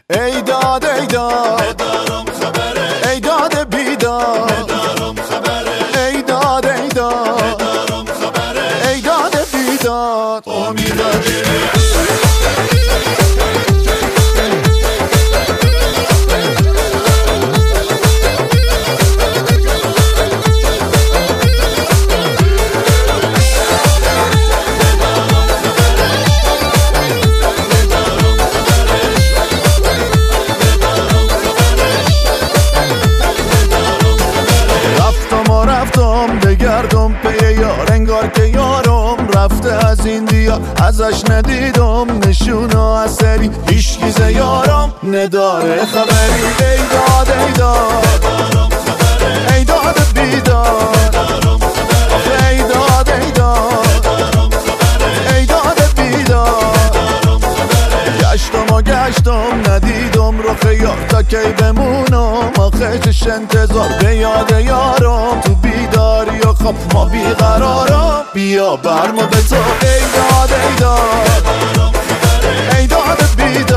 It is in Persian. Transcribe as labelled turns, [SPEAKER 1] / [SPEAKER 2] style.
[SPEAKER 1] ای داد ای داد
[SPEAKER 2] ندارم خبره،
[SPEAKER 1] ای داد بیداد
[SPEAKER 2] ندارم خبره،
[SPEAKER 1] ای داد ای داد
[SPEAKER 2] ندارم خبره.
[SPEAKER 1] ای داد بیداد
[SPEAKER 2] امیدواری
[SPEAKER 1] رفتم بگردم پی یار، انگار که یارم رفته از این دیا. ازش ندیدم نشون و اثری، هیچ ز یارم نداره خبری. ای داد ای داد ای داد بیداد، ای داد ای داد ای داد بیداد. گشتم و گشتم ندیدم رخ یار، تا کی بمونم آخه چش انتظار. به یاد یارم تو بیداری و خواب ما بیقرارم، بیا بر ما به تو. ای داد ای داد ای داد بیداد